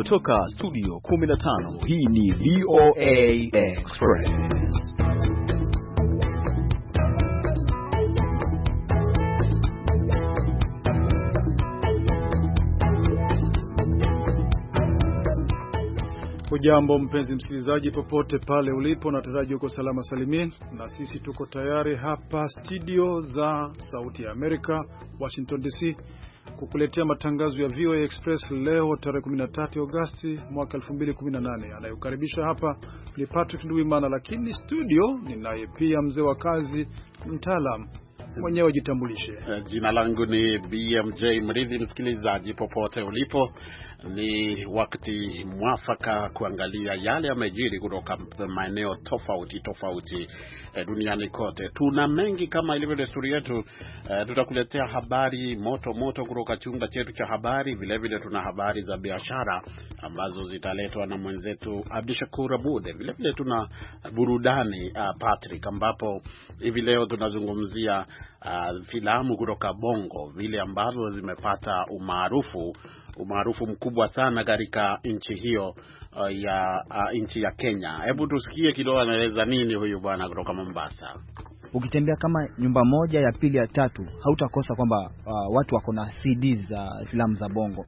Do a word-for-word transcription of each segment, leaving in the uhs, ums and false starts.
kutoka studio kumi na tano, hii ni V O A Express. Hujambo mpenzi msikilizaji popote pale ulipo, na taraji uko salama salimin, na sisi tuko tayari hapa studio za Sauti ya Amerika, Washington D C, kukuletea matangazo ya V O A Express leo tarehe kumi na tatu Agosti mwaka elfu mbili kumi na nane. Anayokaribisha hapa ni Patrick Nduwimana, lakini studio ninaye pia mzee wa kazi, mtaalam mwenyewe. Jitambulishe. Uh, jina langu ni B M J Mridhi. Msikilizaji popote ulipo, ni wakati mwafaka kuangalia yale yamejiri kutoka maeneo tofauti tofauti eh, duniani kote. Tuna mengi kama ilivyo desturi yetu. Eh, tutakuletea habari moto moto kutoka chumba chetu cha habari. Vile vile tuna habari za biashara ambazo zitaletwa na mwenzetu Abdishakur Abude. Vile vile tuna burudani uh, Patrick, ambapo hivi leo tunazungumzia uh, filamu kutoka Bongo, vile ambazo zimepata umaarufu umaarufu mkubwa sana katika nchi hiyo uh, ya uh, nchi ya Kenya. Hebu tusikie kidogo anaeleza nini huyu bwana kutoka Mombasa. Ukitembea kama nyumba moja ya pili ya tatu, hautakosa kwamba uh, watu wako na C Ds za filamu za Bongo.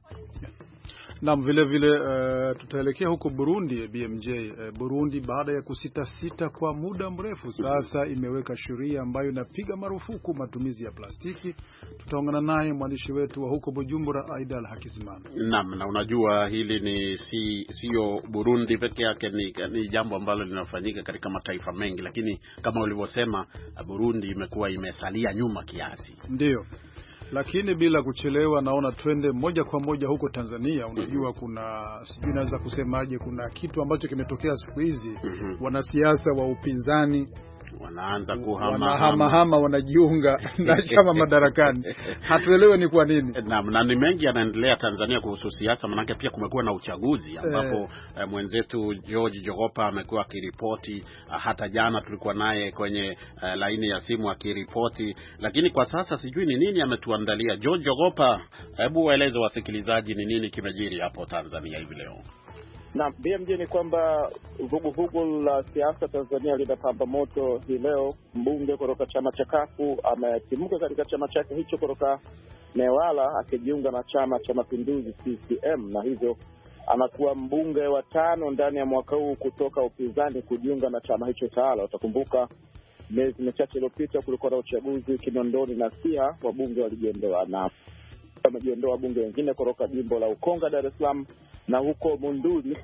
Na vile vile uh, tutaelekea huko Burundi, B M J. Uh, Burundi baada ya kusita sita kwa muda mrefu sasa imeweka sheria ambayo inapiga marufuku matumizi ya plastiki. Tutaungana naye mwandishi wetu wa huko Bujumbura, Aidal Hakizimana. Naam, na unajua hili ni si sio Burundi peke yake, ni, ni jambo ambalo linafanyika katika mataifa mengi, lakini kama ulivyosema Burundi imekuwa imesalia nyuma kiasi. Ndio. Lakini bila kuchelewa, naona twende moja kwa moja huko Tanzania. Unajua kuna sijui naweza kusemaje, kuna kitu ambacho kimetokea siku hizi. Wanasiasa wa upinzani wanaanza kuhama wanahama hama wanajiunga na chama madarakani. Hatuelewe ni kwa nini. Naam, na ni mengi yanaendelea Tanzania kuhusu siasa, manake pia kumekuwa na uchaguzi ambapo eh, eh, mwenzetu George Jogopa amekuwa akiripoti. Uh, hata jana tulikuwa naye kwenye uh, laini ya simu akiripoti, lakini kwa sasa sijui ni nini ametuandalia. George Jogopa, hebu waeleze wasikilizaji ni nini kimejiri hapo Tanzania hivi leo. Na B M J, ni kwamba vuguvugu la siasa Tanzania linapamba moto hii leo. Mbunge kutoka chama cha Kafu ametimuka katika chama chake hicho kutoka Newala akijiunga na chama cha Mapinduzi C C M, na hivyo anakuwa mbunge wa tano ndani ya mwaka huu kutoka upinzani kujiunga na chama hicho tawala. Utakumbuka miezi michache iliyopita kulikuwa na uchaguzi Kinondoni na Siha, wabunge walijiondoa, na wamejiondoa wabunge wengine kutoka jimbo la Ukonga, Dar es Salaam, na huko Monduli.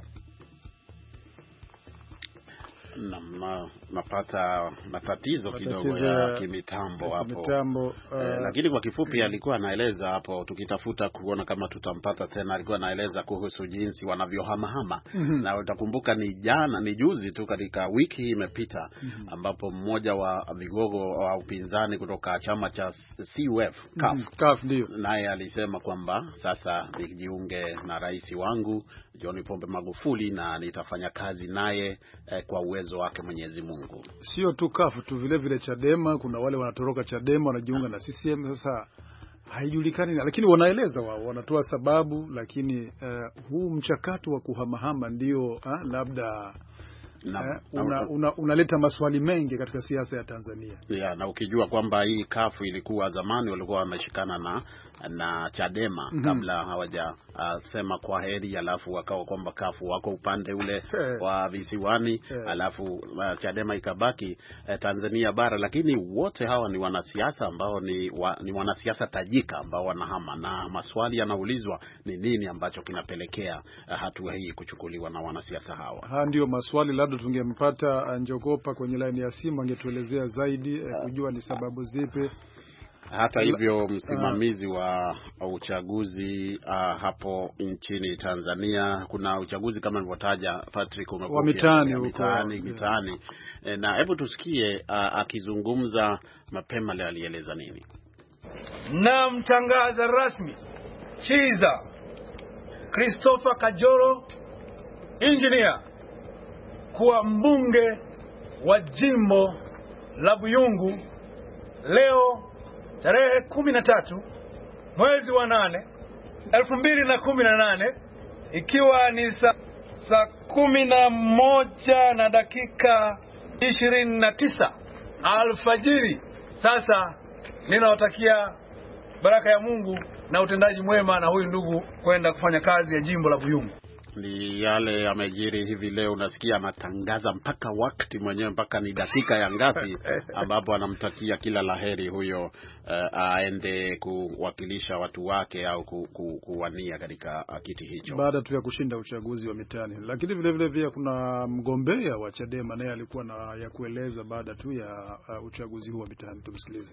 Na napata matatizo kidogo ya kimitambo hapo. Kimitambo, uh... eh, lakini kwa kifupi alikuwa anaeleza hapo, tukitafuta kuona kama tutampata tena, alikuwa anaeleza kuhusu jinsi wanavyohamahama. Mm-hmm. Na utakumbuka ni jana ni juzi tu katika wiki hii imepita, mm-hmm, ambapo mmoja wa vigogo wa upinzani kutoka chama cha C U F C A F, mm-hmm, C A F ndio naye alisema kwamba sasa nijiunge na rais wangu John Pombe Magufuli na nitafanya kazi naye eh, kwa uwezo wake Mwenyezi Mungu. Sio tu C A F tu, vile vile Chadema, kuna wale wanatoroka Chadema wanajiunga na C C M. Sasa haijulikani, lakini wanaeleza wao, wanatoa sababu, lakini uh, huu mchakato wa kuhamahama ndio uh, labda na, eh, una, una, unaleta maswali mengi katika siasa ya Tanzania. Yeah, na ukijua kwamba hii C A F ilikuwa zamani walikuwa wameshikana na na Chadema, mm-hmm, kabla hawaja uh, sema kwa heri, alafu wakawa kwamba C A F wako upande ule wa visiwani, alafu uh, Chadema ikabaki uh, Tanzania bara. Lakini wote hawa ni wanasiasa ambao ni, wa, ni wanasiasa tajika ambao wanahama, na maswali yanaulizwa ni nini ambacho kinapelekea uh, hatua hii kuchukuliwa na wanasiasa hawa. Ha, ndio maswali. Labda tungempata Njogopa kwenye line ya simu angetuelezea zaidi eh, kujua ni sababu zipi. Hata hivyo msimamizi wa uchaguzi uh, hapo nchini Tanzania, kuna uchaguzi kama nilivyotaja Patrick, umekuwa mitaani mitaani mitaani, yeah. Na hebu tusikie uh, akizungumza mapema leo alieleza nini. Na mtangaza rasmi Chiza Christopher Kajoro engineer kuwa mbunge wa jimbo la Buyungu leo tarehe kumi na tatu mwezi wa nane elfu mbili na kumi na nane ikiwa ni saa saa kumi na moja na dakika ishirini na tisa alfajiri. Sasa ninawatakia baraka ya Mungu na utendaji mwema na huyu ndugu kwenda kufanya kazi ya jimbo la Buyungu. Ni yale yamejiri hivi leo. Unasikia anatangaza mpaka wakati mwenyewe, mpaka ni dakika ya ngapi ambapo anamtakia kila laheri huyo uh, aende kuwakilisha watu wake au ku, ku, kuwania katika kiti hicho baada tu ya kushinda uchaguzi wa mitani. Lakini vile vile pia kuna mgombea wa Chadema naye alikuwa na ya kueleza baada tu ya uh, uchaguzi huu wa mitani. Tumsikilize.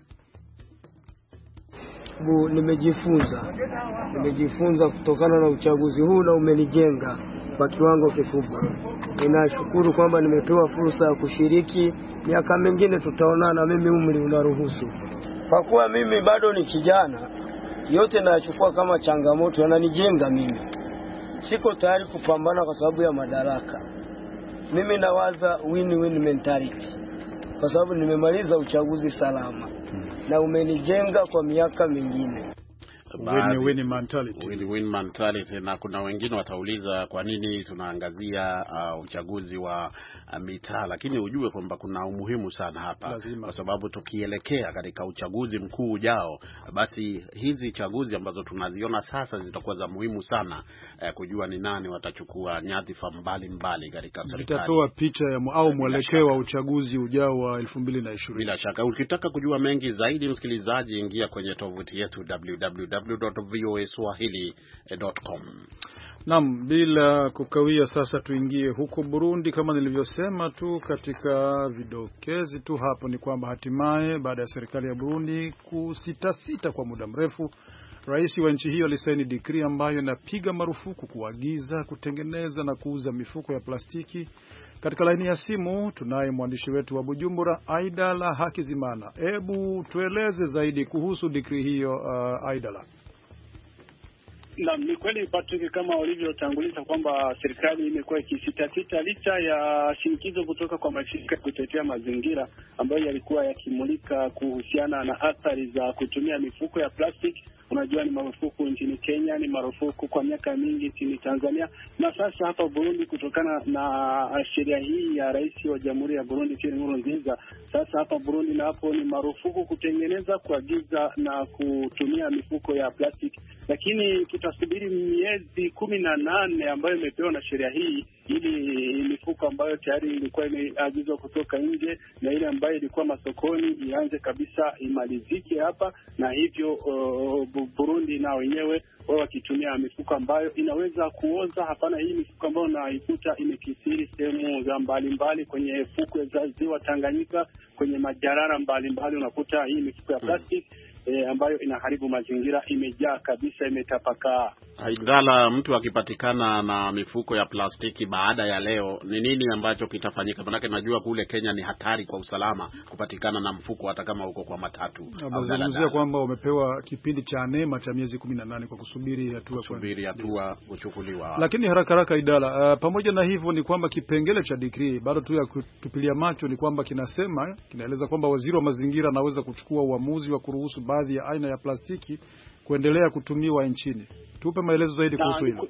Bu, nimejifunza nimejifunza kutokana na uchaguzi huu na umenijenga kwa kiwango kikubwa. Ninashukuru kwamba nimepewa fursa ya kushiriki. Miaka mingine tutaonana, mimi umri unaruhusu. Kwa kuwa mimi bado ni kijana, yote nayachukua kama changamoto, yananijenga mimi. Siko tayari kupambana kwa sababu ya madaraka. Mimi nawaza win-win mentality, kwa sababu nimemaliza uchaguzi salama na umenijenga kwa miaka mingine. Win win mentality. Win win mentality. Na kuna wengine watauliza kwa nini tunaangazia uh, uchaguzi wa uh, mitaa, lakini ujue kwamba kuna umuhimu sana hapa. Lazima. Kwa sababu tukielekea katika uchaguzi mkuu ujao, basi hizi chaguzi ambazo tunaziona sasa zitakuwa za muhimu sana uh, kujua ni nani watachukua nyadhifa mbalimbali katika serikali. Itatoa picha ya au mwelekeo wa uchaguzi ujao wa elfu mbili na ishirini. Bila shaka. Ukitaka kujua mengi zaidi, msikilizaji, ingia kwenye tovuti yetu w w w dot voa swahili dot com. Naam, bila kukawia sasa tuingie huko Burundi. Kama nilivyosema tu katika vidokezi tu hapo, ni kwamba hatimaye baada ya serikali ya Burundi kusita sita kwa muda mrefu, rais wa nchi hiyo alisaini decree ambayo inapiga marufuku kuagiza, kutengeneza na kuuza mifuko ya plastiki. Katika laini ya simu tunaye mwandishi wetu wa Bujumbura, Aidala Hakizimana. Hebu tueleze zaidi kuhusu decree hiyo, uh, Aidala. Na ni kweli Patrick, kama ulivyotanguliza kwamba serikali imekuwa ikisitasita licha ya shinikizo kutoka kwa mashirika kutetea mazingira ambayo yalikuwa yakimulika kuhusiana na athari za kutumia mifuko ya plastiki. Unajua ni marufuku nchini Kenya, ni marufuku kwa miaka mingi nchini Tanzania, na sasa hapa Burundi kutokana na sheria hii ya rais wa Jamhuri ya Burundi Pierre Nkurunziza, sasa hapa Burundi na hapo ni marufuku kutengeneza, kuagiza na kutumia mifuko ya plastiki. Lakini tutasubiri miezi kumi na nane ambayo imepewa na sheria hii ili mifuko ambayo tayari ilikuwa imeagizwa kutoka nje na ile ambayo ilikuwa masokoni ianze kabisa imalizike hapa, na hivyo uh, Burundi na wenyewe wao wakitumia mifuko ambayo inaweza kuoza. Hapana, hii mifuko ambayo naikuta imekisiri sehemu za mbalimbali kwenye fukwe za ziwa Tanganyika, kwenye majarara mbalimbali unakuta hii mifuko ya plastiki E, ambayo inaharibu mazingira imejaa kabisa, imetapakaa. Haidala, mtu akipatikana na mifuko ya plastiki baada ya leo, ni nini ambacho kitafanyika? Maana najua kule Kenya ni hatari kwa usalama kupatikana na mfuko hata kama uko kwa matatu. Nazungumzia kwamba wamepewa kipindi cha neema cha miezi kumi na nane kwa kusubiri hatua kusubiri hatua kuchukuliwa. Lakini haraka haraka Idala, uh, pamoja na hivyo ni kwamba kipengele cha decree bado tu ya kutupilia macho ni kwamba kinasema, kinaeleza kwamba waziri wa mazingira anaweza kuchukua uamuzi wa kuruhusu baadhi ya aina ya plastiki kuendelea kutumiwa nchini. Tupe maelezo zaidi kuhusu hilo.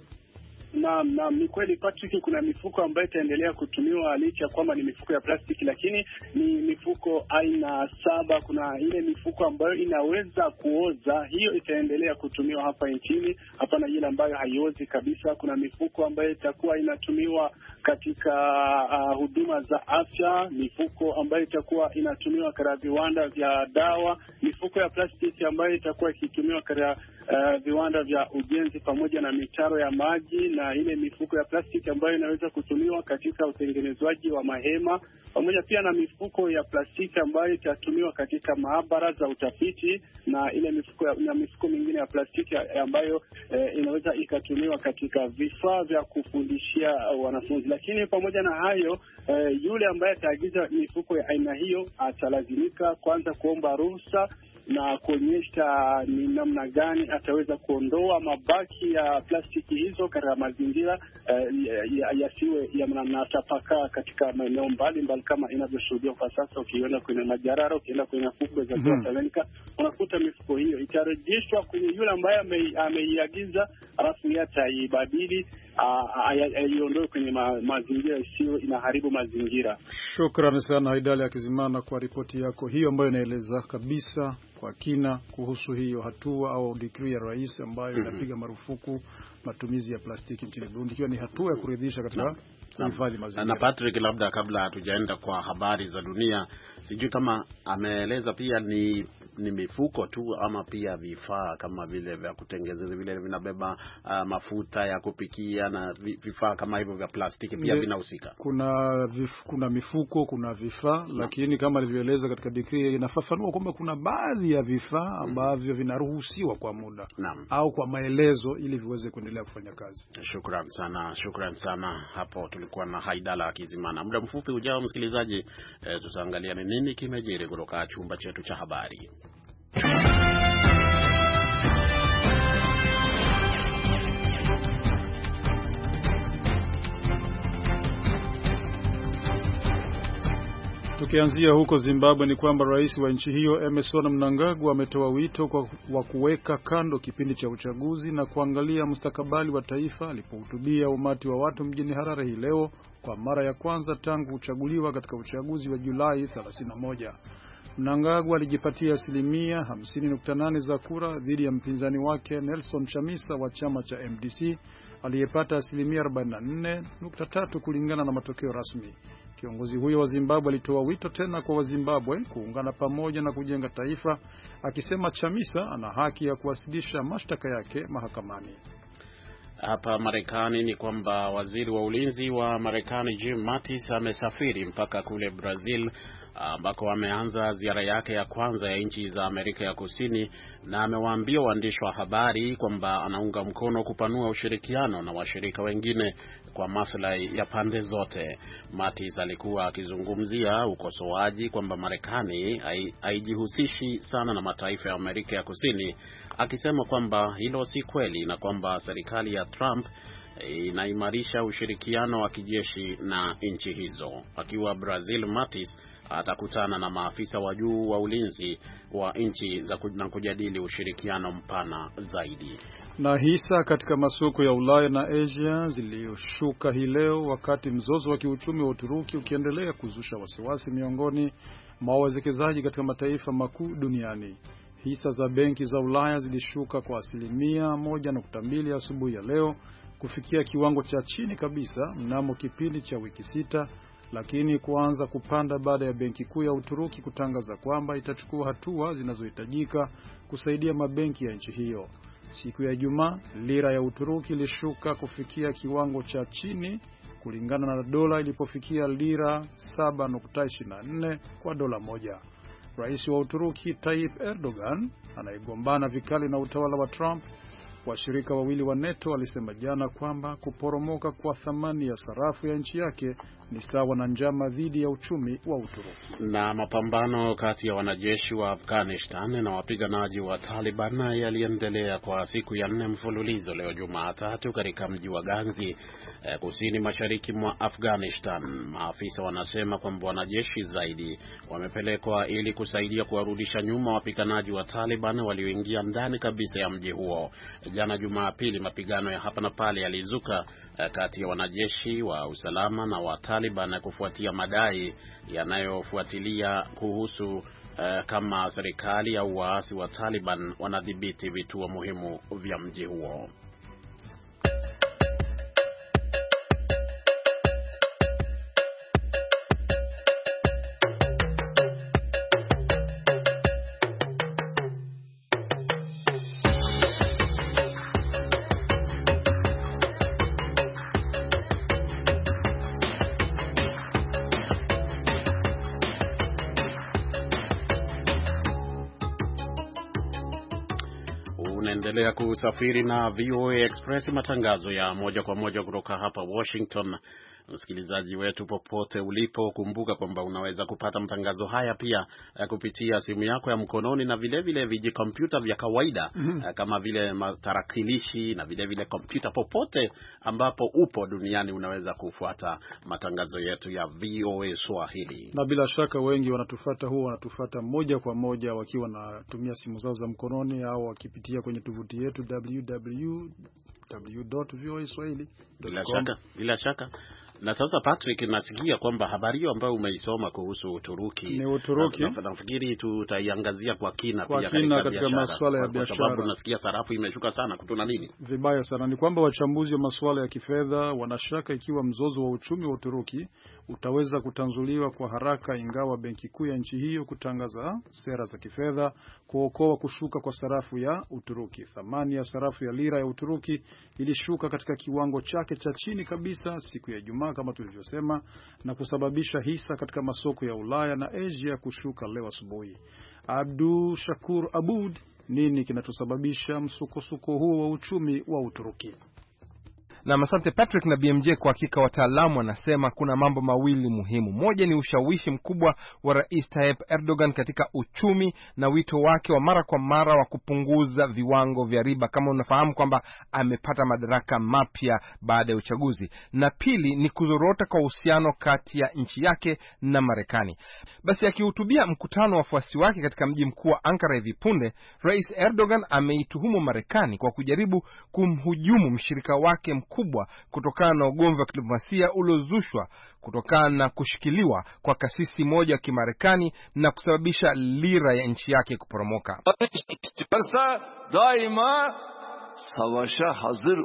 Na na ni kweli Patrick, kuna mifuko ambayo itaendelea kutumiwa licha kwamba ni mifuko ya plastiki, lakini ni mifuko aina saba. Kuna ile mifuko ambayo inaweza kuoza, hiyo itaendelea kutumiwa hapa nchini. Hapana ile ambayo haiozi kabisa. Kuna mifuko ambayo itakuwa inatumiwa katika uh, huduma za afya, mifuko ambayo itakuwa inatumiwa katika viwanda vya dawa, mifuko ya plastiki ambayo itakuwa ikitumiwa katika uh, viwanda vya ujenzi pamoja na mitaro ya maji, na ile mifuko ya plastiki ambayo inaweza kutumiwa katika utengenezwaji wa mahema, pamoja pia na mifuko ya plastiki ambayo itatumiwa katika maabara za utafiti, na ile mifuko ya, na mifuko mingine ya plastiki ambayo eh, inaweza ikatumiwa katika vifaa vya kufundishia wanafunzi. Lakini pamoja na hayo eh, yule ambaye ataagiza mifuko ya aina hiyo atalazimika kwanza kuomba ruhusa na kuonyesha ni namna gani ataweza kuondoa mabaki ya plastiki hizo katika mazingira yasiwe uh, ya yanatapakaa katika maeneo mbalimbali kama inavyoshuhudiwa kwa sasa. Ukienda kwenye majarara, ukienda kwenye fukwe za Ziwa Tanganyika, unakuta mifuko hiyo itarejeshwa kwenye yule ambaye ameiagiza, alafu yeye ataibadili aiondoe kwenye ma, mazingira isiyo inaharibu mazingira. Shukrani sana Haidali Akizimana kwa ripoti yako hiyo ambayo inaeleza kabisa kwa kina kuhusu hiyo hatua au decree ya rais ambayo mm -hmm. inapiga marufuku matumizi ya plastiki nchini Burundi, ikiwa ni hatua ya kuridhisha katika kuhifadhi mazingira. Na Patrick, labda kabla hatujaenda kwa habari za dunia, sijui kama ameeleza pia ni ni mifuko tu ama pia vifaa kama vile vya kutengeneza vile vinabeba uh, mafuta ya kupikia na vifaa kama hivyo vya plastiki pia vinahusika. Kuna vif, kuna mifuko, kuna vifaa, lakini kama alivyoeleza katika decree inafafanua kwamba kuna baadhi ya vifaa ambavyo vinaruhusiwa kwa muda Naam. au kwa maelezo ili viweze kuendelea kufanya kazi. Shukrani sana, shukrani sana. Hapo tulikuwa na Haidala Akizimana. Muda mfupi ujao, msikilizaji, eh, tutaangalia ni nini kimejiri kutoka chumba chetu cha habari. Tukianzia huko Zimbabwe ni kwamba rais wa nchi hiyo Emmerson Mnangagwa ametoa wito kwa wa kuweka kando kipindi cha uchaguzi na kuangalia mustakabali wa taifa alipohutubia umati wa watu mjini Harare hii leo kwa mara ya kwanza tangu kuchaguliwa katika uchaguzi wa Julai thelathini na moja. Mnangagwa alijipatia asilimia hamsini nukta nane za kura dhidi ya mpinzani wake Nelson Chamisa wa chama cha M D C aliyepata asilimia arobaini na nne nukta tatu kulingana na matokeo rasmi. Kiongozi huyo wa Zimbabwe alitoa wito tena kwa Wazimbabwe kuungana pamoja na kujenga taifa, akisema Chamisa ana haki ya kuwasilisha mashtaka yake mahakamani. Hapa Marekani ni kwamba waziri wa ulinzi wa Marekani Jim Mattis amesafiri mpaka kule Brazil ambako ameanza ziara yake ya kwanza ya nchi za Amerika ya Kusini, na amewaambia waandishi wa habari kwamba anaunga mkono kupanua ushirikiano na washirika wengine kwa maslahi ya pande zote. Mattis alikuwa akizungumzia ukosoaji kwamba Marekani haijihusishi sana na mataifa ya Amerika ya Kusini, akisema kwamba hilo si kweli na kwamba serikali ya Trump inaimarisha ushirikiano wa kijeshi na nchi hizo. Akiwa Brazil, Mattis atakutana na maafisa wa juu wa ulinzi wa nchi za na kujadili ushirikiano mpana zaidi. Na hisa katika masoko ya Ulaya na Asia zilizoshuka hii leo wakati mzozo wa kiuchumi wa Uturuki ukiendelea kuzusha wasiwasi miongoni mwa wawekezaji katika mataifa makuu duniani. Hisa za benki za Ulaya zilishuka kwa asilimia moja nukta mbili asubuhi ya leo kufikia kiwango cha chini kabisa mnamo kipindi cha wiki sita, lakini kuanza kupanda baada ya benki kuu ya Uturuki kutangaza kwamba itachukua hatua zinazohitajika kusaidia mabenki ya nchi hiyo. Siku ya Ijumaa, lira ya Uturuki ilishuka kufikia kiwango cha chini kulingana na dola ilipofikia lira saba nukta ishirini na nne kwa dola moja. Rais wa Uturuki Tayyip Erdogan anayegombana vikali na utawala wa Trump, washirika wawili wa NATO, alisema jana kwamba kuporomoka kwa thamani ya sarafu ya nchi yake ni sawa na njama dhidi ya uchumi wa Uturuki. Na mapambano kati ya wanajeshi wa Afghanistan na wapiganaji wa Taliban yaliendelea kwa siku ya nne mfululizo leo Jumatatu katika mji wa Ghazni, eh, kusini mashariki mwa Afghanistan. Maafisa wanasema kwamba wanajeshi zaidi wamepelekwa ili kusaidia kuwarudisha nyuma wapiganaji wa Taliban walioingia ndani kabisa ya mji huo. Jana Jumapili, mapigano ya hapa na pale yalizuka eh, kati ya wanajeshi wa usalama na wa Taliban kufuatia madai yanayofuatilia kuhusu uh, kama serikali au waasi wa Taliban wanadhibiti vituo muhimu vya mji huo. Unaendelea kusafiri na V O A Express, matangazo ya moja kwa moja kutoka hapa Washington. msikilizaji wetu popote ulipo, kumbuka kwamba unaweza kupata matangazo haya pia uh, kupitia simu yako ya mkononi na vile vile vijikompyuta vya kawaida mm-hmm. uh, kama vile tarakilishi na vile vile kompyuta. Popote ambapo upo duniani unaweza kufuata matangazo yetu ya V O A Swahili. Na bila shaka wengi wanatufuata huwa wanatufuata moja kwa moja wakiwa wanatumia simu zao za mkononi au wakipitia kwenye tovuti yetu w w w dot v o a swahili dot com. Bila shaka, bila shaka. Na sasa Patrick, nasikia kwamba habari hiyo ambayo umeisoma kuhusu Uturuki, ni Uturuki. Na, nafikiri tutaiangazia kwa kina kwa pia kina katika, katika masuala ya biashara. Kwa sababu nasikia sarafu imeshuka sana. Kutuna nini? Vibaya sana. Ni kwamba wachambuzi wa masuala ya kifedha wanashaka ikiwa mzozo wa uchumi wa Uturuki utaweza kutanzuliwa kwa haraka, ingawa benki kuu ya nchi hiyo kutangaza sera za kifedha kuokoa kushuka kwa sarafu ya Uturuki. Thamani ya sarafu ya lira ya Uturuki ilishuka katika kiwango chake cha chini kabisa siku ya Ijumaa kama tulivyosema, na kusababisha hisa katika masoko ya Ulaya na Asia kushuka leo asubuhi. Abdu Shakur Abud, nini kinachosababisha msukosuko huo wa uchumi wa Uturuki? Na asante Patrick na B M J. Kwa hakika wataalamu wanasema kuna mambo mawili muhimu. Moja ni ushawishi mkubwa wa Rais Tayyip Erdogan katika uchumi na wito wake wa mara kwa mara wa kupunguza viwango vya riba, kama unafahamu kwamba amepata madaraka mapya baada ya uchaguzi. Na pili ni kuzorota kwa uhusiano kati ya nchi yake na Marekani. Basi akihutubia mkutano wa wafuasi wake katika mji mkuu wa Ankara hivi punde, Rais Erdogan ameituhumu Marekani kwa kujaribu kumhujumu mshirika wake mkuu kubwa kutokana na ugomvi wa kidiplomasia uliozushwa kutokana na kushikiliwa kwa kasisi moja wa Kimarekani na kusababisha lira ya nchi yake kuporomoka. Daima savaşa hazır.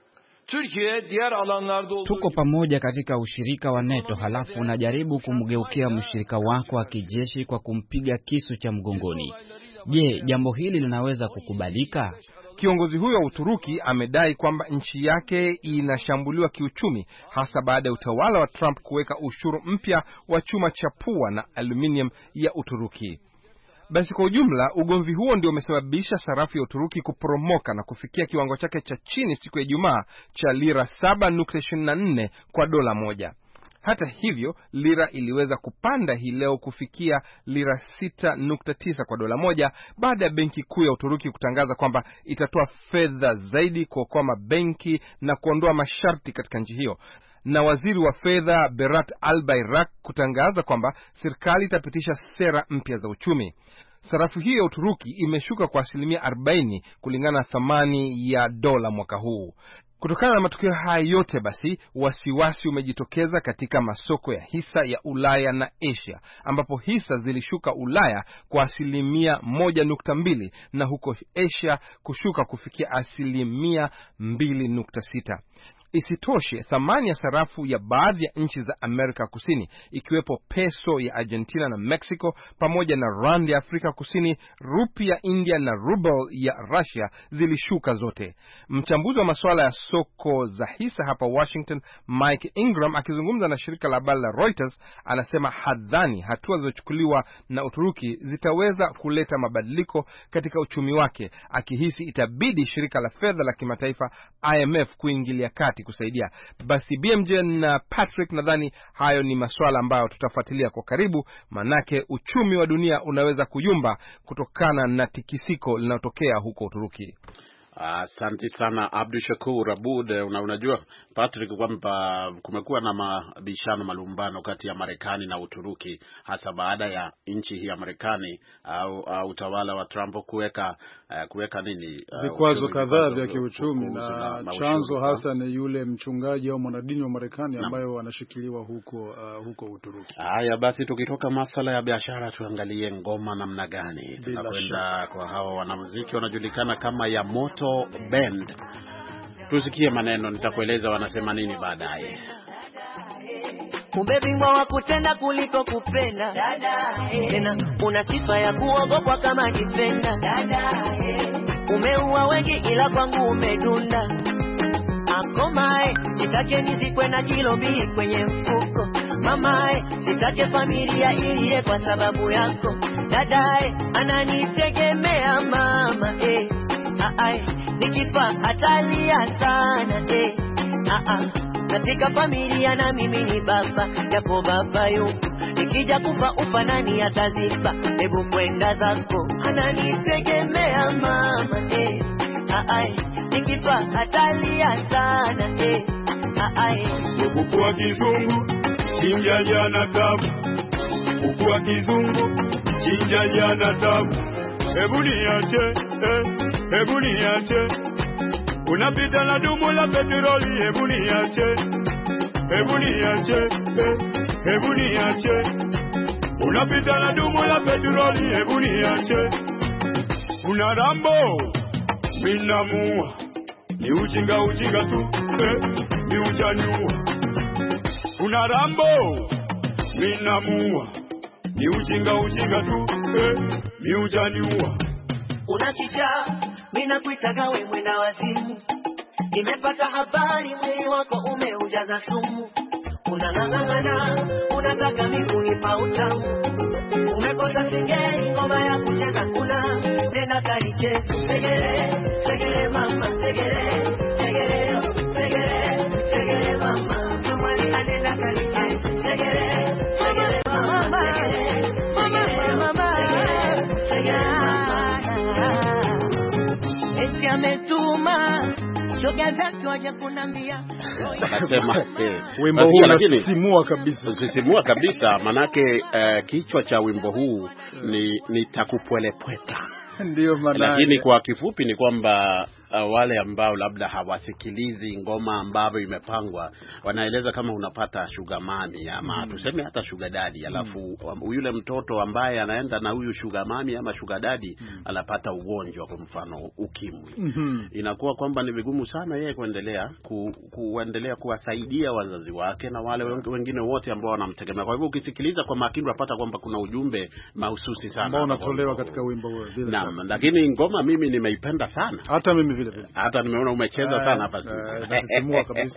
Türkiye diğer alanlarda olduğu tuko pamoja katika ushirika wa NATO, halafu unajaribu kumgeukia mshirika wako wa kijeshi kwa kumpiga kisu cha mgongoni. Je, jambo hili linaweza kukubalika? Kiongozi huyo wa Uturuki amedai kwamba nchi yake inashambuliwa kiuchumi hasa baada ya utawala wa Trump kuweka ushuru mpya wa chuma cha pua na aluminium ya Uturuki. Basi kwa ujumla ugomvi huo ndio umesababisha sarafu ya Uturuki kuporomoka na kufikia kiwango chake cha chini siku ya Ijumaa cha lira saba nukta ishirini na nne kwa dola moja. Hata hivyo lira iliweza kupanda hii leo kufikia lira sita nukta tisa kwa dola moja baada ya benki kuu ya Uturuki kutangaza kwamba itatoa fedha zaidi kuokoa mabenki na kuondoa masharti katika nchi hiyo, na waziri wa fedha Berat Albayrak kutangaza kwamba serikali itapitisha sera mpya za uchumi. Sarafu hiyo ya Uturuki imeshuka kwa asilimia arobaini kulingana na thamani ya dola mwaka huu. Kutokana na matukio haya yote basi, wasiwasi umejitokeza katika masoko ya hisa ya Ulaya na Asia, ambapo hisa zilishuka Ulaya kwa asilimia moja nukta mbili na huko Asia kushuka kufikia asilimia mbili nukta sita. Isitoshe, thamani ya sarafu ya baadhi ya nchi za Amerika Kusini ikiwepo peso ya Argentina na Mexico pamoja na rand ya Afrika Kusini, rupi ya India na ruble ya Russia zilishuka zote. Mchambuzi wa masuala ya soko za hisa hapa Washington, Mike Ingram, akizungumza na shirika la habari la Reuters, anasema hadhani hatua zilizochukuliwa na Uturuki zitaweza kuleta mabadiliko katika uchumi wake, akihisi itabidi shirika la fedha la kimataifa I M F kuingilia kati kusaidia. Basi B M J na Patrick, nadhani hayo ni masuala ambayo tutafuatilia kwa karibu, manake uchumi wa dunia unaweza kuyumba kutokana na tikisiko linalotokea huko Uturuki. Asante uh, sana Abdu Shakur Abud. Una, unajua Patrick kwamba kumekuwa na mabishano malumbano kati ya Marekani na Uturuki, hasa baada ya nchi hii ya Marekani au uh, utawala wa Trump kuweka uh, kuweka nini vikwazo uh, kadhaa vya kiuchumi, na, na chanzo hasa ni yule mchungaji au mwanadini wa Marekani ambayo anashikiliwa huko uh, huko Uturuki. Haya basi, tukitoka masuala ya biashara tuangalie ngoma namna gani. Tunakwenda kwa hawa wanamuziki wanajulikana kama ya Moto Band. Tusikie maneno, nitakueleza wanasema nini baadaye. Kumbe bingwa wa kutenda kuliko kupenda. Dada, tena una sifa ya kuogopwa kama defender. Dada, umeua wengi ila kwangu umedunda. Akomae, sitake nizikwe na kilo mbili kwenye mfuko. Mamae, sitake familia iliye kwa sababu yako. Dadae, ananitegemea mama eh. Aai, nikifa atalia sana eh. Aa, katika familia na mimi ni baba, japo baba yupo, nikija kufa ufa nani ataziba, hebu kwenda zako, ananitegemea mama eh, aai, nikifa atalia sana eh, aai. Kuku wa kizungu, chinja jana tabu, kuku wa kizungu, chinja jana tabu, hebu niache, eh, hebu niache, unapita na dumu la petroli, hebu niache, hebu niache, eh, hebu niache, unapita na dumu la petroli, hebu niache, una Rambo, minamua, ni ujinga ujinga tu, eh, ni ujaniua, una Rambo, minamua, ni ujinga ujinga tu, eh, ni ujaniua. Unachicha, mina kuitaga we mwenda wazimu, nimepata habari mwili wako umeujaza sumu, unang'ang'ana, unataka mikuipa utamu, umekosa singeli ngoma ya kucheza kuna, nenda kalicheza, segere, segere mama, segere, segere, segere, segere mama, tumwali anenda kalicheza, segere, segere mama, segere, segere mama, segere mama, esi ametuma, shoga zake waje kunambia. Nasema wimbo huu unasisimua kabisa. Unasisimua kabisa manake uh, kichwa cha wimbo huu ni nitakupwelepweta. Ndio maana. Lakini kwa kifupi ni kwamba uh, wale ambao labda hawasikilizi ngoma ambavyo imepangwa wanaeleza kama unapata sugar mami ama mm. tuseme hata sugar daddy, alafu mm. yule mtoto ambaye anaenda na huyu sugar mami ama sugar daddy mm. anapata ugonjwa, kwa mfano ukimwi. Mm-hmm. Inakuwa kwamba ni vigumu sana yeye kuendelea ku, kuendelea kuwasaidia wazazi wake na wale wengine wote ambao wanamtegemea. Kwa hivyo ukisikiliza kwa makini unapata kwamba kuna ujumbe mahususi sana ambao unatolewa katika wimbo huo. Naam, lakini ngoma mimi nimeipenda sana. Hata mimi vile vile. Hata nimeona umecheza sana hapa sasa. Nasisimua kabisa.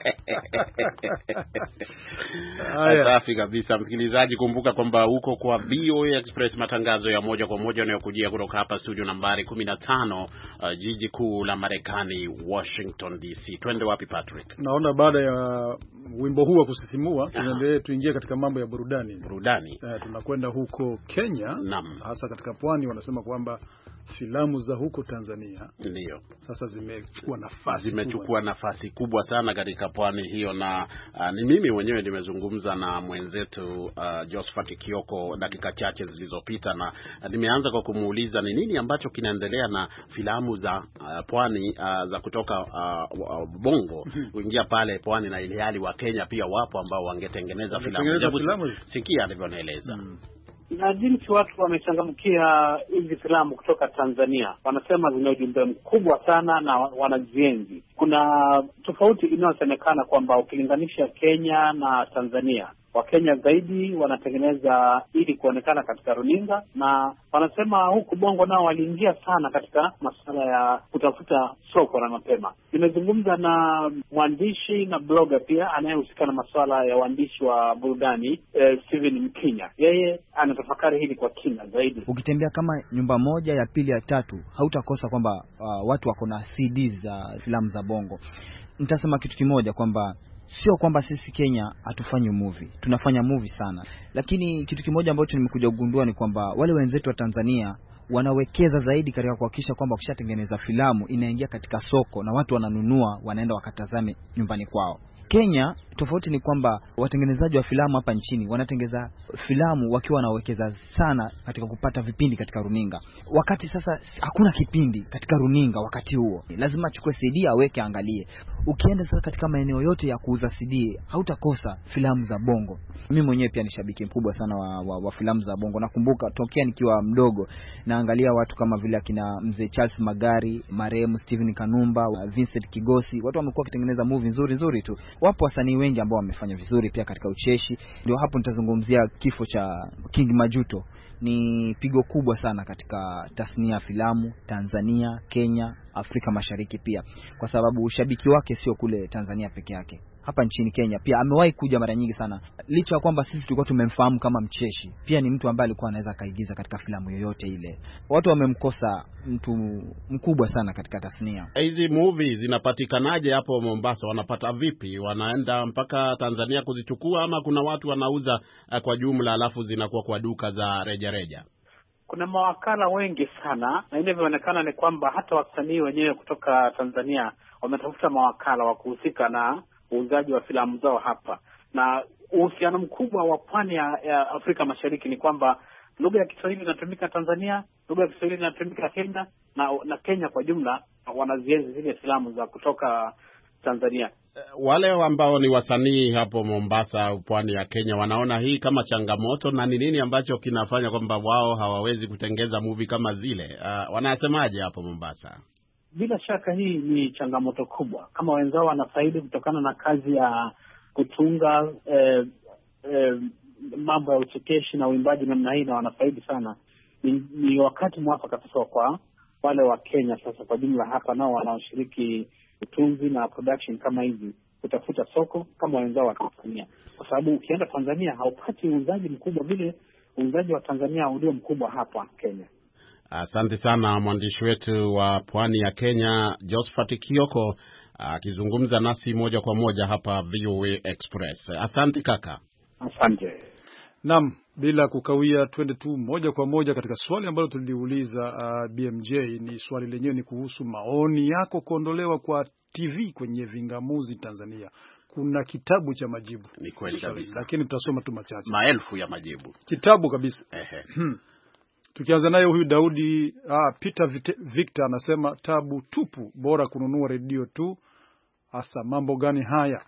Safi kabisa. Msikilizaji, kumbuka kwamba uko kwa V O A Express, matangazo ya moja kwa moja yanayokujia kutoka hapa studio nambari kumi na tano, uh, jiji kuu la Marekani, Washington D C. Twende wapi Patrick? Naona baada ya wimbo huu wa kusisimua tuendelee tuingie katika mambo ya burudani. Burudani. Eh, tunakwenda huko Kenya. Naam. Hasa katika pwani wanasema kwamba filamu za huko Tanzania ndio sasa zimechukua nafasi zimechukua nafasi kubwa sana katika pwani hiyo, na uh, ni mimi mwenyewe nimezungumza na mwenzetu uh, Josephat Kioko dakika chache zilizopita, na uh, nimeanza kwa kumuuliza ni nini ambacho kinaendelea na filamu za uh, pwani uh, za kutoka uh, uh, Bongo kuingia pale pwani, na ile hali wa Kenya pia wapo ambao wangetengeneza filamu. filamu. Sikia alivyoeleza. Hmm. Na jinsi watu wamechangamkia hizi filamu kutoka Tanzania, wanasema zina ujumbe mkubwa sana na wanazienzi. Kuna tofauti inayosemekana kwamba ukilinganisha Kenya na Tanzania, Wakenya zaidi wanatengeneza ili kuonekana katika runinga, na wanasema huku Bongo nao waliingia sana katika masuala ya kutafuta soko na mapema. Nimezungumza na mwandishi na blogger pia anayehusika na masuala ya uandishi wa burudani, eh, Steven Mkinya. Yeye anatafakari hili kwa kina zaidi. Ukitembea kama nyumba moja ya pili ya tatu, hautakosa kwamba uh, watu wako na C D za filamu za Bongo. Nitasema kitu kimoja kwamba sio kwamba sisi Kenya hatufanyi movie, tunafanya movie sana, lakini kitu kimoja ambacho nimekuja kugundua ni kwamba wale wenzetu wa Tanzania wanawekeza zaidi katika kuhakikisha kwamba ukishatengeneza filamu inaingia katika soko na watu wananunua, wanaenda wakatazame nyumbani kwao. Kenya tofauti ni kwamba watengenezaji wa filamu hapa nchini wanatengeza filamu wakiwa wanawekeza sana katika kupata vipindi katika runinga. Wakati sasa hakuna kipindi katika runinga wakati huo, lazima achukue C D aweke angalie. Ukienda sasa katika maeneo yote ya kuuza C D hautakosa filamu za Bongo. Mimi mwenyewe pia ni shabiki mkubwa sana wa, wa, wa filamu za Bongo. Nakumbuka tokea nikiwa mdogo naangalia watu kama vile akina Mzee Charles Magari, marehemu Steven Kanumba, Vincent Kigosi. Watu wamekuwa wakitengeneza movie nzuri nzuri tu. Wapo wasanii wengi ambao wamefanya vizuri pia katika ucheshi. Ndio hapo nitazungumzia kifo cha King Majuto. Ni pigo kubwa sana katika tasnia ya filamu Tanzania, Kenya, Afrika Mashariki pia, kwa sababu ushabiki wake sio kule Tanzania peke yake. Hapa nchini Kenya pia amewahi kuja mara nyingi sana. Licha ya kwamba sisi tulikuwa tumemfahamu kama mcheshi, pia ni mtu ambaye alikuwa anaweza kaigiza katika filamu yoyote ile. Watu wamemkosa mtu mkubwa sana katika tasnia. Hizi movies zinapatikanaje hapo Mombasa? Wanapata vipi? Wanaenda mpaka Tanzania kuzichukua ama kuna watu wanauza uh, kwa jumla alafu zinakuwa kwa duka za reja reja? Kuna mawakala wengi sana, na ile inaonekana ni kwamba hata wasanii wenyewe kutoka Tanzania wametafuta mawakala wa kuhusika na uuzaji wa filamu zao hapa. Na uhusiano mkubwa wa pwani ya, ya Afrika Mashariki ni kwamba lugha ya Kiswahili inatumika Tanzania, lugha ya Kiswahili inatumika Kenya, na na Kenya kwa jumla wanazienzi zile filamu za kutoka Tanzania. Wale ambao ni wasanii hapo Mombasa, pwani ya Kenya, wanaona hii kama changamoto, na ni nini ambacho kinafanya kwamba wao hawawezi kutengeza movie kama zile? Uh, wanasemaje hapo Mombasa? Bila shaka hii ni changamoto kubwa. Kama wenzao wanafaidi kutokana na kazi ya kutunga eh, eh, mambo ya uchekeshi na uimbaji namna hii, na wanafaidi sana, ni, ni wakati mwafaka sasa kwa wale wa Kenya sasa kwa jumla hapa nao wanaoshiriki utunzi na production kama hizi kutafuta soko kama wenzao wa Tanzania, kwa sababu ukienda Tanzania haupati uuzaji mkubwa vile uuzaji wa Tanzania ulio mkubwa hapa Kenya. Asante sana mwandishi wetu wa pwani ya Kenya Josephat Kioko akizungumza nasi moja kwa moja hapa V O A Express. Asante kaka. Asante. Naam, bila kukawia twende tu moja kwa moja katika swali ambalo tuliuliza uh, B M J. Ni swali lenyewe ni kuhusu maoni yako kuondolewa kwa T V kwenye vingamuzi Tanzania. Kuna kitabu cha majibu. Ni kweli kabisa. Lakini tutasoma tu machache. Maelfu ya majibu. Kitabu kabisa. Ehe. Hmm. Tukianza naye huyu Daudi ah, Peter Victor anasema tabu tupu, bora kununua redio tu. Asa mambo gani haya?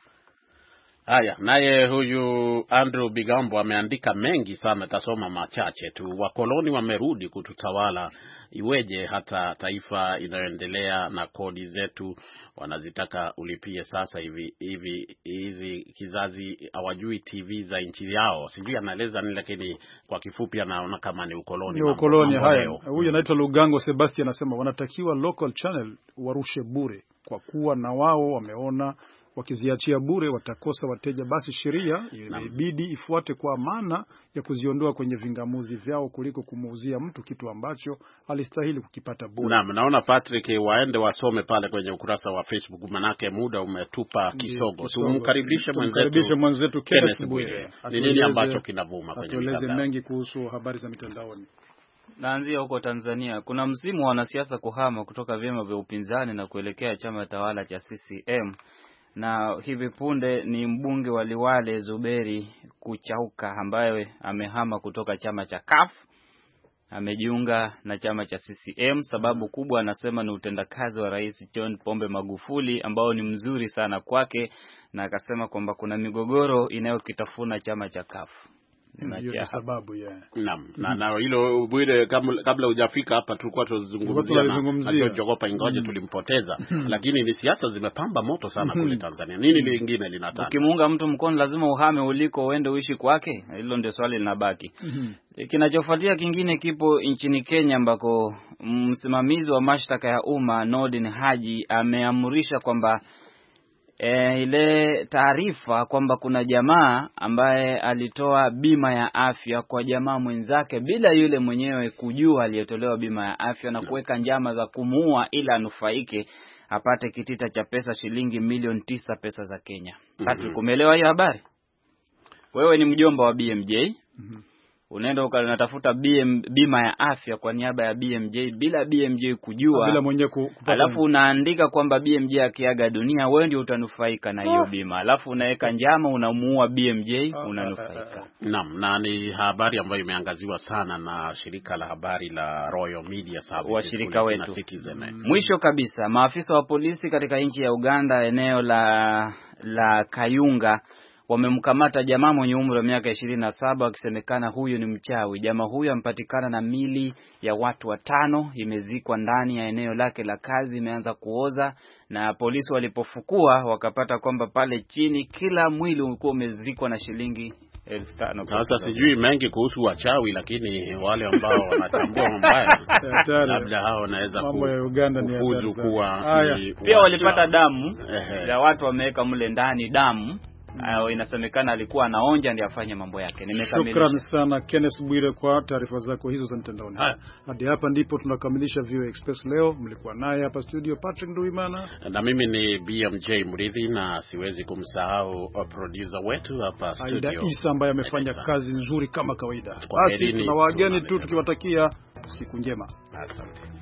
Haya, naye huyu Andrew Bigambo ameandika mengi sana, tasoma machache tu. Wakoloni wamerudi kututawala, iweje hata taifa inayoendelea na kodi zetu wanazitaka ulipie sasa hivi hivi hizi kizazi hawajui T V za nchi yao. Sijui anaeleza nini, lakini kwa kifupi anaona kama ni ukoloni. Ni ukoloni haya. Huyu anaitwa Lugango Sebastian anasema wanatakiwa local channel warushe bure kwa kuwa na wao wameona wakiziachia bure watakosa wateja, basi sheria imebidi ifuate kwa maana ya kuziondoa kwenye vingamuzi vyao kuliko kumuuzia mtu kitu ambacho alistahili kukipata bure. Naam, naona Patrick waende wasome pale kwenye ukurasa wa Facebook, manake muda umetupa kisogo. Tumkaribishe mwenzetu mwenzetu Kenneth Bwire. Ni nini ambacho kinavuma kwenye mitandao? Atueleze mengi kuhusu habari za mitandaoni. Naanzia huko Tanzania. Kuna msimu wa wanasiasa kuhama kutoka vyama vya upinzani na kuelekea chama tawala cha C C M. Na hivi punde ni mbunge wa Liwale Zuberi Kuchauka ambaye amehama kutoka chama cha C A F, amejiunga na chama cha C C M. Sababu kubwa anasema ni utendakazi wa Rais John Pombe Magufuli ambao ni mzuri sana kwake, na akasema kwamba kuna migogoro inayokitafuna chama cha C A F. Ndio sababu ya. Naam, na na hilo Bwire, kabla hujafika hapa tulikuwa tuzungumzia na Jogopa ingoje tulimpoteza, lakini ni siasa zimepamba moto sana kule Tanzania. Nini lingine linataka? Ukimuunga mtu mkono lazima uhame uliko uende uishi kwake. Hilo ndio swali linabaki. Kinachofuatia kingine kipo nchini Kenya ambako msimamizi wa mashtaka ya umma Nordin Haji ameamrisha kwamba E, ile taarifa kwamba kuna jamaa ambaye alitoa bima ya afya kwa jamaa mwenzake bila yule mwenyewe kujua aliyetolewa bima ya afya na kuweka njama za kumuua ila anufaike apate kitita cha pesa shilingi milioni tisa pesa za Kenya. Patrick, umeelewa hii habari? Wewe ni mjomba wa B M J. Mm-hmm. Unaenda ukanatafuta bima ya afya kwa niaba ya B M J bila B M J kujua, bila mwenyewe kupata. Alafu unaandika kwamba B M J akiaga dunia wewe ndio utanufaika na hiyo bima. Alafu unaweka njama unamuua B M J, unanufaika. Naam, na ni habari ambayo imeangaziwa sana na shirika la habari la Royal Media Services, washirika wetu. Mwisho kabisa, maafisa wa polisi katika nchi ya Uganda eneo la la Kayunga wamemkamata jamaa mwenye umri wa miaka ishirini na saba wakisemekana huyu ni mchawi. Jamaa huyu ampatikana na mili ya watu watano imezikwa ndani ya eneo lake la kazi, imeanza kuoza, na polisi walipofukua wakapata kwamba pale chini kila mwili ulikuwa umezikwa na shilingi elfu tano. Sasa sijui mengi kuhusu wachawi, lakini wale ambao wanachambua mbaya labda hao wanaweza kufuzu kuwa pia walipata damu ya watu wameweka mle ndani damu. Uh, inasemekana alikuwa anaonja ndiye afanye mambo yake. Nimekamilisha. Shukrani sana Kenneth Bwire kwa taarifa zako hizo za mtandaoni. Haya, hadi hapa ndipo tunakamilisha V O A Express leo. Mlikuwa naye hapa studio Patrick Nduimana na mimi ni B M J Mridhi, na siwezi kumsahau producer wetu hapa studio Aida Isa ambaye amefanya kazi nzuri kama kawaida. Basi tuna wageni tu tukiwatakia siku njema. Asante.